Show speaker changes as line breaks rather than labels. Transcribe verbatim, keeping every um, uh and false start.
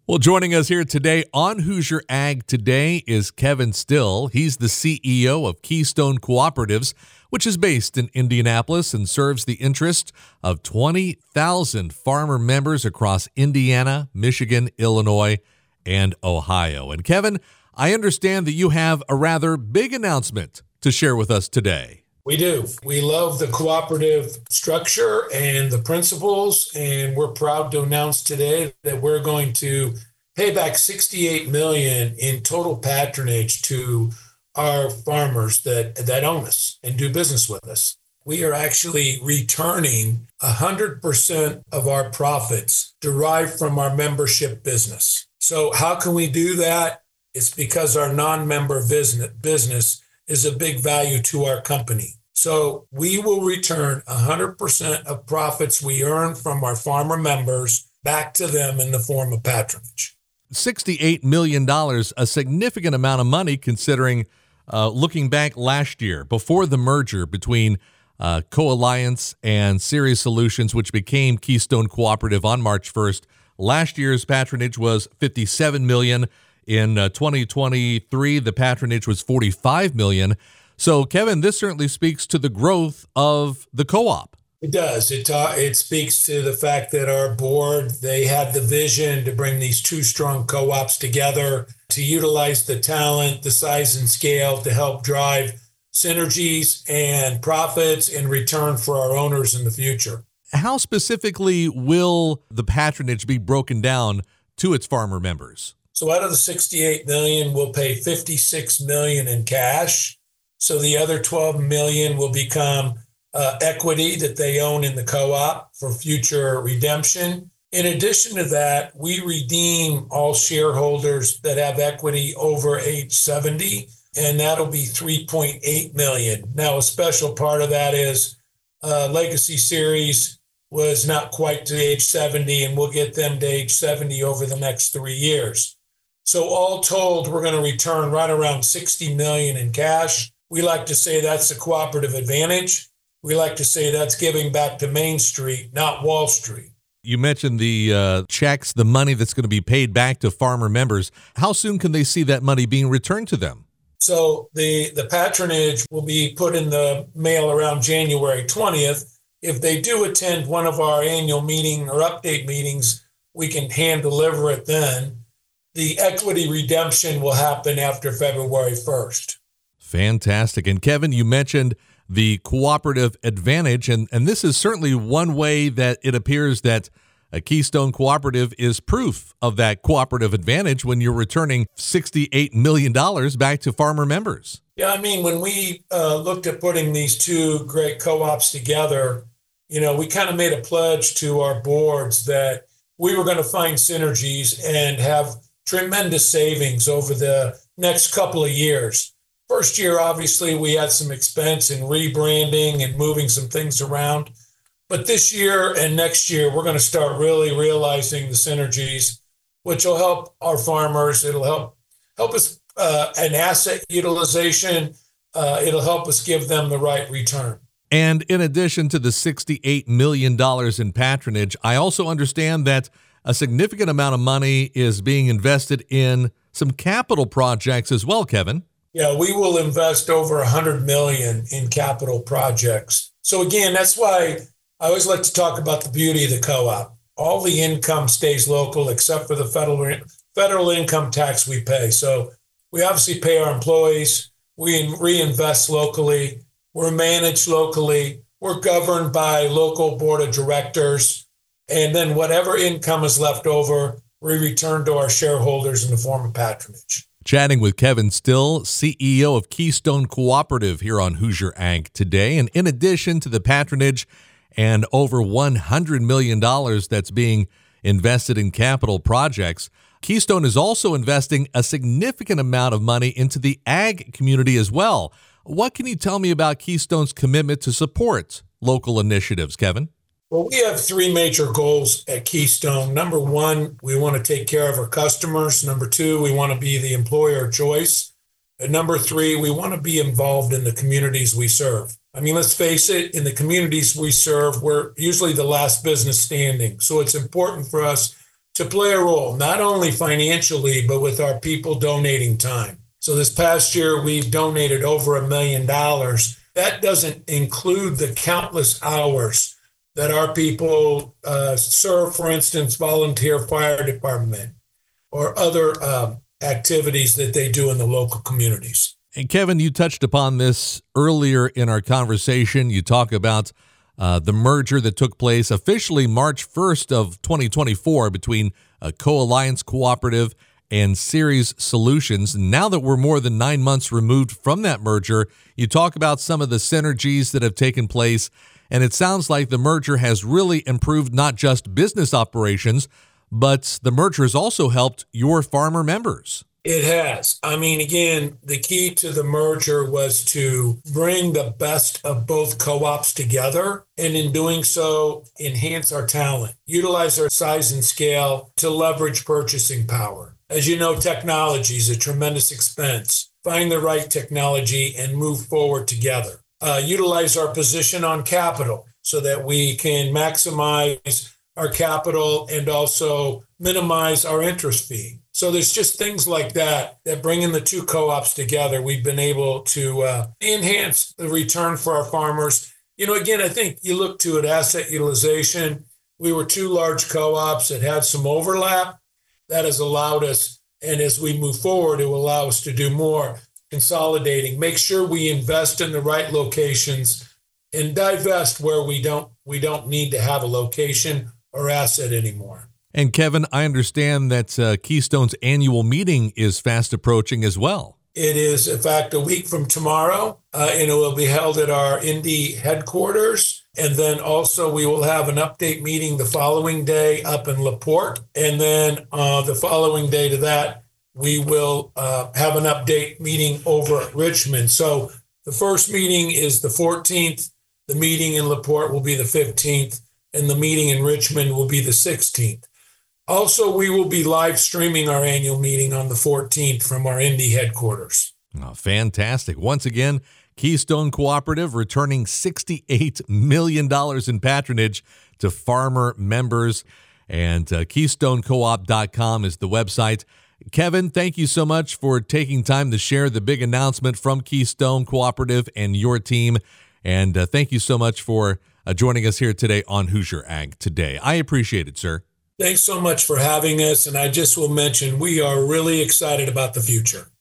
Well, joining us here today on Hoosier Ag Today is Kevin Still. He's the C E O of Keystone Cooperatives, which is based in Indianapolis and serves the interest of twenty thousand farmer members across Indiana, Michigan, Illinois, and Ohio. And Kevin, I understand that you have a rather big announcement to share with us today.
We do. We love the cooperative structure and the principles, and we're proud to announce today that we're going to pay back sixty-eight million dollars in total patronage to our farmers that, that own us and do business with us. We are actually returning one hundred percent of our profits derived from our membership business. So how can we do that? It's because our non-member business business is a big value to our company. So we will return one hundred percent of profits we earn from our farmer members back to them in the form of patronage.
sixty-eight million dollars, a significant amount of money considering uh, looking back last year before the merger between uh, Co-Alliance and Ceres Solutions, which became Keystone Cooperative on March first. Last year's patronage was fifty-seven million dollars. In uh, twenty twenty-three, the patronage was forty-five million dollars. So, Kevin, this certainly speaks to the growth of the co-op.
It does. It ta- it speaks to the fact that our board, they had the vision to bring these two strong co-ops together, to utilize the talent, the size and scale to help drive synergies and profits in return for our owners in the future.
How specifically will the patronage be broken down to its farmer members?
So out of the sixty-eight million dollars, we'll pay fifty-six million dollars in cash. So the other twelve million dollars will become uh, equity that they own in the co-op for future redemption. In addition to that, we redeem all shareholders that have equity over age seventy, and that'll be three point eight million dollars. Now, a special part of that is uh, Legacy Ceres was not quite to age seventy, and we'll get them to age seventy over the next three years. So all told, we're going to return right around sixty million dollars in cash. We like to say that's a cooperative advantage. We like to say that's giving back to Main Street, not Wall Street.
You mentioned the uh, checks, the money that's going to be paid back to farmer members. How soon can they see that money being returned to them?
So the, the patronage will be put in the mail around January twentieth. If they do attend one of our annual meeting or update meetings, we can hand deliver it then. The equity redemption will happen after February first.
Fantastic. And Kevin, you mentioned the cooperative advantage, and, and this is certainly one way that it appears that a Keystone Cooperative is proof of that cooperative advantage when you're returning sixty-eight million dollars back to farmer members.
Yeah, I mean, when we uh, looked at putting these two great co-ops together, you know, we kind of made a pledge to our boards that we were going to find synergies and have tremendous savings over the next couple of years. First year, obviously, we had some expense in rebranding and moving some things around. But this year and next year, we're going to start really realizing the synergies, which will help our farmers. It'll help help us uh, in asset utilization. Uh, it'll help us give them the right return.
And in addition to the sixty-eight million dollars in patronage, I also understand that a significant amount of money is being invested in some capital projects as well, Kevin.
Yeah, we will invest over one hundred million dollars in capital projects. So again, that's why I always like to talk about the beauty of the co-op. All the income stays local except for the federal federal income tax we pay. So we obviously pay our employees. We reinvest locally. We're managed locally. We're governed by local board of directors. And then whatever income is left over, we return to our shareholders in the form of patronage.
Chatting with Kevin Still, C E O of Keystone Cooperative here on Hoosier Ag Today. And in addition to the patronage and over one hundred million dollars that's being invested in capital projects, Keystone is also investing a significant amount of money into the ag community as well. What can you tell me about Keystone's commitment to support local initiatives, Kevin?
Well, we have three major goals at Keystone. Number one, we want to take care of our customers. Number two, we want to be the employer of choice. And number three, we want to be involved in the communities we serve. I mean, let's face it, in the communities we serve, we're usually the last business standing. So it's important for us to play a role, not only financially, but with our people donating time. So this past year, we've donated over a million dollars. That doesn't include the countless hours that our people uh, serve, for instance, volunteer fire department or other um, activities that they do in the local communities.
And Kevin, you touched upon this earlier in our conversation. You talk about uh, the merger that took place officially March first of twenty twenty-four between uh, Co-Alliance Cooperative and Ceres Solutions. Now that we're more than nine months removed from that merger, you talk about some of the synergies that have taken place, and it sounds like the merger has really improved not just business operations, but the merger has also helped your farmer members.
It has. I mean, again, the key to the merger was to bring the best of both co-ops together, and in doing so, enhance our talent, utilize our size and scale to leverage purchasing power. As you know, technology is a tremendous expense. Find the right technology and move forward together. Uh, utilize our position on capital so that we can maximize our capital and also minimize our interest fee. So there's just things like that that bringing the two co-ops together, we've been able to uh, enhance the return for our farmers. You know, again, I think you look to it, asset utilization. We were two large co-ops that had some overlap. That has allowed us, and as we move forward, it will allow us to do more consolidating, make sure we invest in the right locations and divest where we don't we don't need to have a location or asset anymore.
And Kevin, I understand that uh, Keystone's annual meeting is fast approaching as well.
It is, in fact, a week from tomorrow, uh, and it will be held at our Indy headquarters. And then also we will have an update meeting the following day up in LaPorte. And then uh, the following day to that, we will uh, have an update meeting over at Richmond. So the first meeting is the fourteenth. The meeting in LaPorte will be the fifteenth. And the meeting in Richmond will be the sixteenth. Also, we will be live streaming our annual meeting on the fourteenth from our Indy headquarters.
Oh, fantastic. Once again, Keystone Cooperative returning sixty-eight million dollars in patronage to farmer members. And uh, keystone co op dot com is the website. Kevin, thank you so much for taking time to share the big announcement from Keystone Cooperative and your team. And uh, thank you so much for uh, joining us here today on Hoosier Ag Today. I appreciate it, sir.
Thanks so much for having us. And I just will mention, we are really excited about the future.